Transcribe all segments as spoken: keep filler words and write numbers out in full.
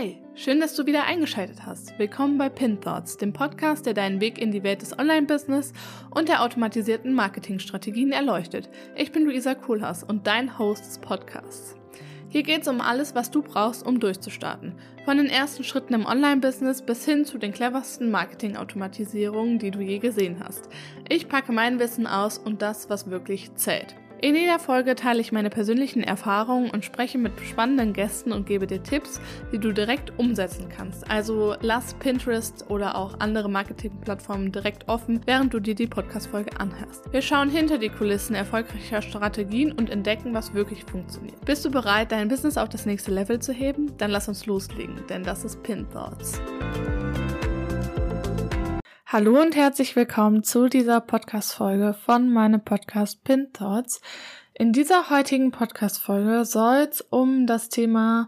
Hey, schön, dass du wieder eingeschaltet hast. Willkommen bei Pin Thoughts, dem Podcast, der deinen Weg in die Welt des Online-Business und der automatisierten Marketingstrategien erleuchtet. Ich bin Luisa Kohlhaas und dein Host des Podcasts. Hier geht es um alles, was du brauchst, um durchzustarten. Von den ersten Schritten im Online-Business bis hin zu den cleversten Marketing-Automatisierungen, die du je gesehen hast. Ich packe mein Wissen aus und das, was wirklich zählt. In jeder Folge teile ich meine persönlichen Erfahrungen und spreche mit spannenden Gästen und gebe dir Tipps, die du direkt umsetzen kannst. Also lass Pinterest oder auch andere Marketingplattformen direkt offen, während du dir die Podcast-Folge anhörst. Wir schauen hinter die Kulissen erfolgreicher Strategien und entdecken, was wirklich funktioniert. Bist du bereit, dein Business auf das nächste Level zu heben? Dann lass uns loslegen, denn das ist Pin Thoughts. Hallo und herzlich willkommen zu dieser Podcast-Folge von meinem Podcast Pin Thoughts. In dieser heutigen Podcast-Folge soll es um das Thema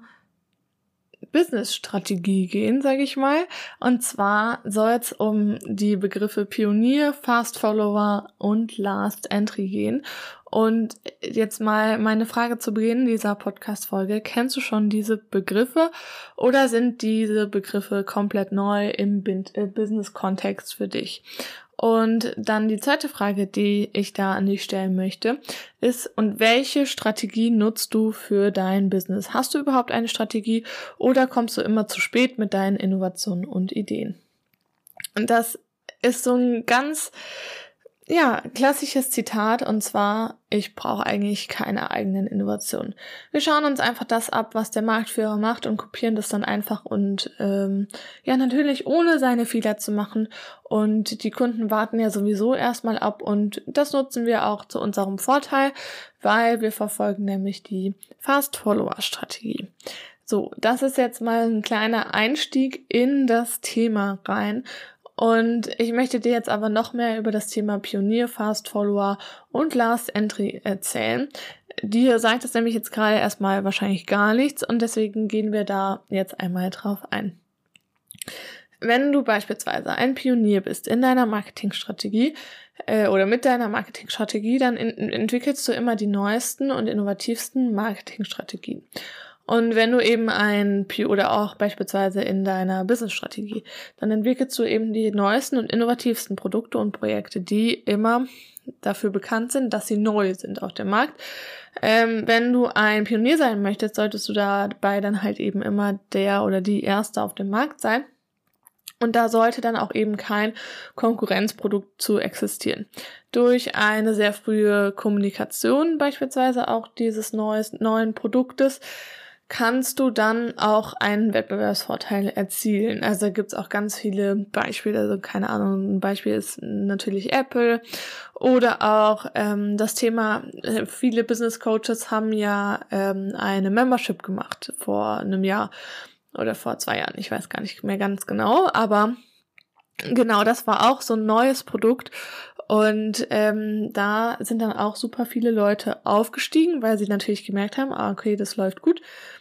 Business-Strategie gehen, sage ich mal. Und zwar soll es um die Begriffe Pionier, Fast Follower und Last Entry gehen. Und jetzt mal meine Frage zu Beginn dieser Podcast-Folge. Kennst du schon diese Begriffe oder sind diese Begriffe komplett neu im Business-Kontext für dich? Und dann die zweite Frage, die ich da an dich stellen möchte, ist, und welche Strategie nutzt du für dein Business? Hast du überhaupt eine Strategie oder kommst du immer zu spät mit deinen Innovationen und Ideen? Und das ist so ein ganz Ja, klassisches Zitat, und zwar, ich brauche eigentlich keine eigenen Innovationen. Wir schauen uns einfach das ab, was der Marktführer macht und kopieren das dann einfach und ähm, ja, natürlich ohne seine Fehler zu machen, und die Kunden warten ja sowieso erstmal ab und das nutzen wir auch zu unserem Vorteil, weil wir verfolgen nämlich die Fast-Follower-Strategie. So, das ist jetzt mal ein kleiner Einstieg in das Thema rein. Und ich möchte dir jetzt aber noch mehr über das Thema Pionier, Fast Follower und Last Entry erzählen. Dir sagt es nämlich jetzt gerade erstmal wahrscheinlich gar nichts und deswegen gehen wir da jetzt einmal drauf ein. Wenn du beispielsweise ein Pionier bist in deiner Marketingstrategie äh, oder mit deiner Marketingstrategie, dann in, entwickelst du immer die neuesten und innovativsten Marketingstrategien. Und wenn du eben ein, oder auch beispielsweise in deiner Business-Strategie, dann entwickelst du eben die neuesten und innovativsten Produkte und Projekte, die immer dafür bekannt sind, dass sie neu sind auf dem Markt. Ähm, wenn du ein Pionier sein möchtest, solltest du dabei dann halt eben immer der oder die Erste auf dem Markt sein. Und da sollte dann auch eben kein Konkurrenzprodukt zu existieren. Durch eine sehr frühe Kommunikation beispielsweise auch dieses neues, neuen Produktes kannst du dann auch einen Wettbewerbsvorteil erzielen. Also da gibt's auch ganz viele Beispiele, also keine Ahnung, ein Beispiel ist natürlich Apple oder auch ähm, das Thema, äh, viele Business Coaches haben ja ähm, eine Membership gemacht vor einem Jahr oder vor zwei Jahren, ich weiß gar nicht mehr ganz genau, aber genau, das war auch so ein neues Produkt. Und ähm, da sind dann auch super viele Leute aufgestiegen, weil sie natürlich gemerkt haben, ah, okay, das läuft gut.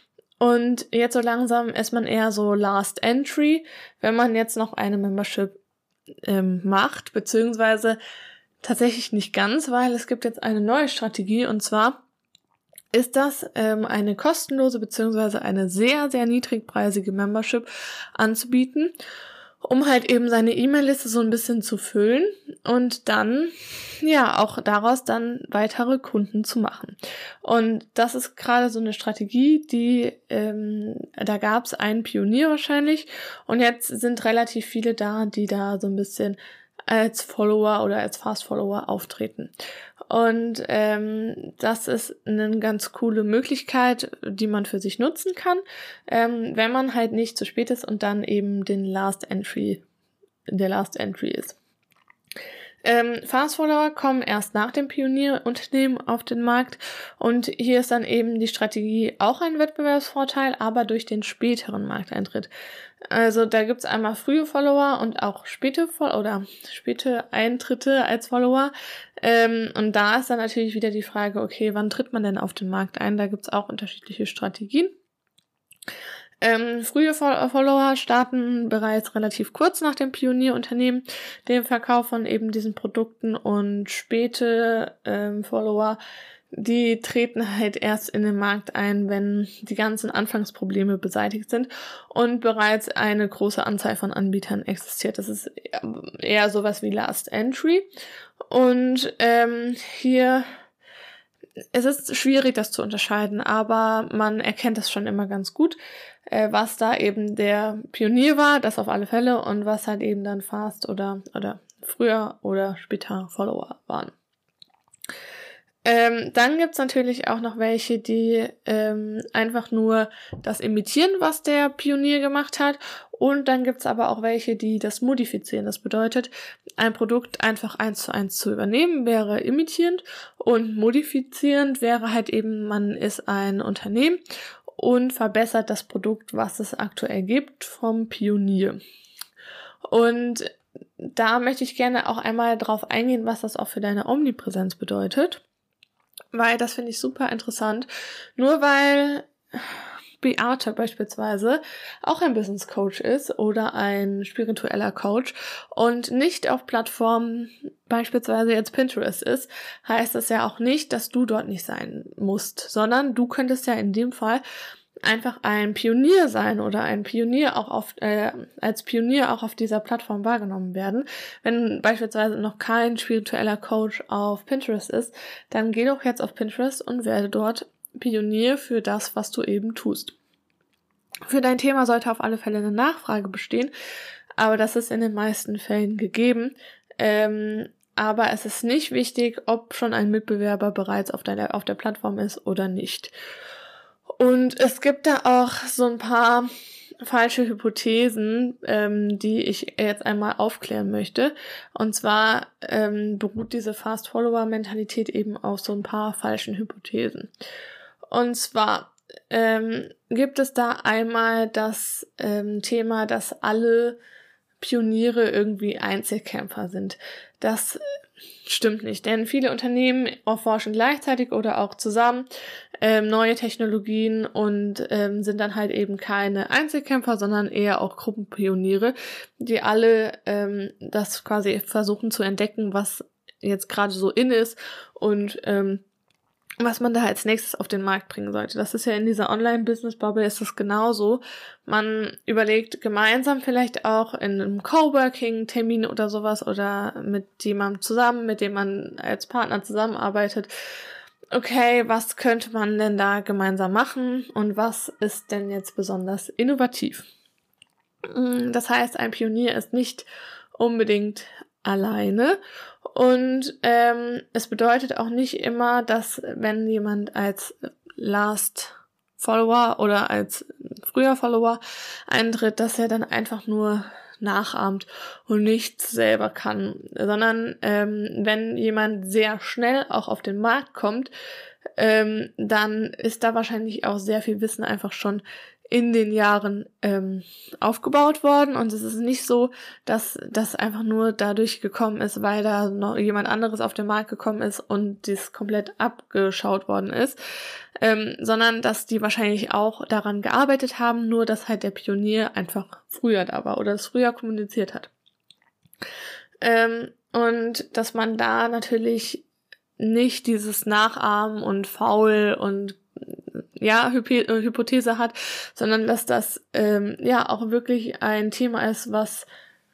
Und jetzt so langsam ist man eher so Last Entry, wenn man jetzt noch eine Membership ähm, macht, beziehungsweise tatsächlich nicht ganz, weil es gibt jetzt eine neue Strategie, und zwar ist das ähm, eine kostenlose beziehungsweise eine sehr, sehr niedrigpreisige Membership anzubieten, um halt eben seine E-Mail-Liste so ein bisschen zu füllen und dann, ja, auch daraus dann weitere Kunden zu machen. Und das ist gerade so eine Strategie, die, ähm, da gab es einen Pionier wahrscheinlich, und jetzt sind relativ viele da, die da so ein bisschen als Follower oder als Fast-Follower auftreten. Und ähm, das ist eine ganz coole Möglichkeit, die man für sich nutzen kann, ähm, wenn man halt nicht zu spät ist und dann eben den Last Entry, der Last Entry ist. Ähm, Fast-Follower kommen erst nach dem Pionierunternehmen auf den Markt, und hier ist dann eben die Strategie auch ein Wettbewerbsvorteil, aber durch den späteren Markteintritt. Also da gibt's einmal frühe Follower und auch späte Fol- oder späte Eintritte als Follower. Ähm, und da ist dann natürlich wieder die Frage, okay, wann tritt man denn auf den Markt ein? Da gibt's auch unterschiedliche Strategien. Ähm, frühe Follower starten bereits relativ kurz nach dem Pionierunternehmen den Verkauf von eben diesen Produkten, und späte ähm, Follower die treten halt erst in den Markt ein, wenn die ganzen Anfangsprobleme beseitigt sind und bereits eine große Anzahl von Anbietern existiert. Das ist eher sowas wie Last Entry. Und ähm, hier, es ist schwierig, das zu unterscheiden, aber man erkennt es schon immer ganz gut, äh, was da eben der Pionier war, das auf alle Fälle, und was halt eben dann Fast oder, oder früher oder später Follower waren. Ähm, dann gibt's natürlich auch noch welche, die ähm, einfach nur das imitieren, was der Pionier gemacht hat. Und dann gibt's aber auch welche, die das modifizieren. Das bedeutet, ein Produkt einfach eins zu eins zu übernehmen, wäre imitierend, und modifizierend wäre halt eben, man ist ein Unternehmen und verbessert das Produkt, was es aktuell gibt, vom Pionier. Und da möchte ich gerne auch einmal drauf eingehen, was das auch für deine Omnipräsenz bedeutet. Weil das finde ich super interessant. Nur weil Beate beispielsweise auch ein Business Coach ist oder ein spiritueller Coach und nicht auf Plattformen beispielsweise jetzt Pinterest ist, heißt das ja auch nicht, dass du dort nicht sein musst, sondern du könntest ja in dem Fall einfach ein Pionier sein oder ein Pionier auch auf äh, als Pionier auch auf dieser Plattform wahrgenommen werden. Wenn beispielsweise noch kein spiritueller Coach auf Pinterest ist, dann geh doch jetzt auf Pinterest und werde dort Pionier für das, was du eben tust. Für dein Thema sollte auf alle Fälle eine Nachfrage bestehen, aber das ist in den meisten Fällen gegeben. Ähm, aber es ist nicht wichtig, ob schon ein Mitbewerber bereits auf der, auf der Plattform ist oder nicht. Und es gibt da auch so ein paar falsche Hypothesen, ähm, die ich jetzt einmal aufklären möchte. Und zwar ähm, beruht diese Fast-Follower-Mentalität eben auf so ein paar falschen Hypothesen. Und zwar ähm, gibt es da einmal das ähm, Thema, dass alle Pioniere irgendwie Einzelkämpfer sind. Das stimmt nicht, denn viele Unternehmen erforschen gleichzeitig oder auch zusammen ähm, neue Technologien und ähm, sind dann halt eben keine Einzelkämpfer, sondern eher auch Gruppenpioniere, die alle ähm, das quasi versuchen zu entdecken, was jetzt gerade so in ist und ähm, was man da als nächstes auf den Markt bringen sollte. Das ist ja in dieser Online-Business-Bubble ist das genauso. Man überlegt gemeinsam vielleicht auch in einem Coworking-Termin oder sowas oder mit jemandem zusammen, mit dem man als Partner zusammenarbeitet. Okay, was könnte man denn da gemeinsam machen und was ist denn jetzt besonders innovativ? Das heißt, ein Pionier ist nicht unbedingt alleine. Und ähm, es bedeutet auch nicht immer, dass wenn jemand als Last Follower oder als früher Follower eintritt, dass er dann einfach nur nachahmt und nichts selber kann, sondern ähm, wenn jemand sehr schnell auch auf den Markt kommt, ähm, dann ist da wahrscheinlich auch sehr viel Wissen einfach schon in den Jahren ähm, aufgebaut worden, und es ist nicht so, dass das einfach nur dadurch gekommen ist, weil da noch jemand anderes auf den Markt gekommen ist und das komplett abgeschaut worden ist, ähm, sondern dass die wahrscheinlich auch daran gearbeitet haben, nur dass halt der Pionier einfach früher da war oder es früher kommuniziert hat. Ähm, und dass man da natürlich nicht dieses Nachahmen und faul und ja, Hyp- Hypothese hat, sondern dass das ähm, ja auch wirklich ein Thema ist, was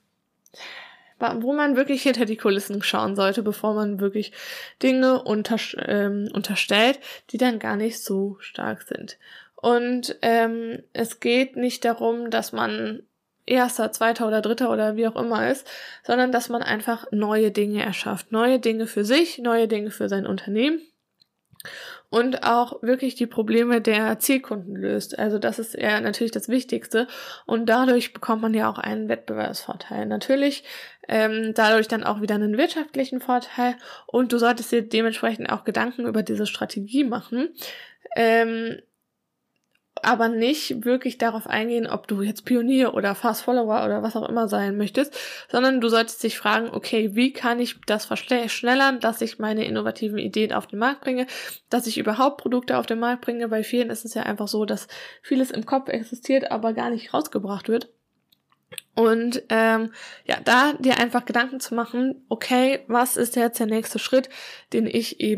wo man wirklich hinter die Kulissen schauen sollte, bevor man wirklich Dinge unter, ähm, unterstellt, die dann gar nicht so stark sind. Und ähm, es geht nicht darum, dass man Erster, Zweiter oder Dritter oder wie auch immer ist, sondern dass man einfach neue Dinge erschafft. Neue Dinge für sich, neue Dinge für sein Unternehmen. Und auch wirklich die Probleme der Zielkunden löst. Also das ist eher natürlich das Wichtigste. Und dadurch bekommt man ja auch einen Wettbewerbsvorteil. Natürlich ähm, dadurch dann auch wieder einen wirtschaftlichen Vorteil. Und du solltest dir dementsprechend auch Gedanken über diese Strategie machen. Ähm, aber nicht wirklich darauf eingehen, ob du jetzt Pionier oder Fast Follower oder was auch immer sein möchtest, sondern du solltest dich fragen, okay, wie kann ich das verschnellern, dass ich meine innovativen Ideen auf den Markt bringe, dass ich überhaupt Produkte auf den Markt bringe. Bei vielen ist es ja einfach so, dass vieles im Kopf existiert, aber gar nicht rausgebracht wird. Und ähm, ja, da dir einfach Gedanken zu machen, okay, was ist jetzt der nächste Schritt, den ich eben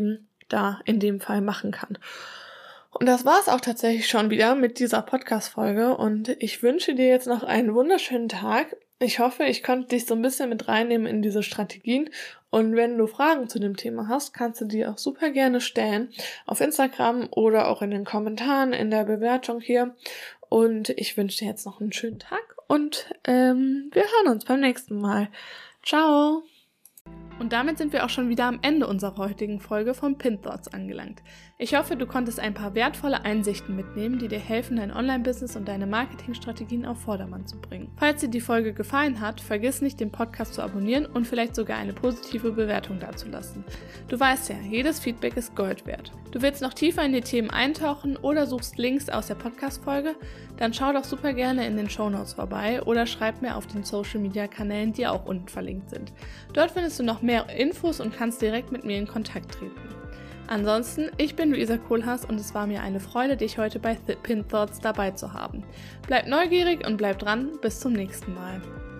da in dem Fall machen kann. Und das war es auch tatsächlich schon wieder mit dieser Podcast-Folge und ich wünsche dir jetzt noch einen wunderschönen Tag. Ich hoffe, ich konnte dich so ein bisschen mit reinnehmen in diese Strategien und wenn du Fragen zu dem Thema hast, kannst du die auch super gerne stellen auf Instagram oder auch in den Kommentaren in der Bewertung hier und ich wünsche dir jetzt noch einen schönen Tag und ähm, wir hören uns beim nächsten Mal. Ciao! Und damit sind wir auch schon wieder am Ende unserer heutigen Folge von Pinned Thoughts angelangt. Ich hoffe, du konntest ein paar wertvolle Einsichten mitnehmen, die dir helfen, dein Online-Business und deine Marketingstrategien auf Vordermann zu bringen. Falls dir die Folge gefallen hat, vergiss nicht, den Podcast zu abonnieren und vielleicht sogar eine positive Bewertung dazulassen. Du weißt ja, jedes Feedback ist Gold wert. Du willst noch tiefer in die Themen eintauchen oder suchst Links aus der Podcast-Folge? Dann schau doch super gerne in den Shownotes vorbei oder schreib mir auf den Social-Media-Kanälen, die auch unten verlinkt sind. Dort findest du noch mehr Infos und kannst direkt mit mir in Kontakt treten. Ansonsten, ich bin Luisa Kohlhaas und es war mir eine Freude, dich heute bei Pinned Thoughts dabei zu haben. Bleib neugierig und bleib dran, bis zum nächsten Mal.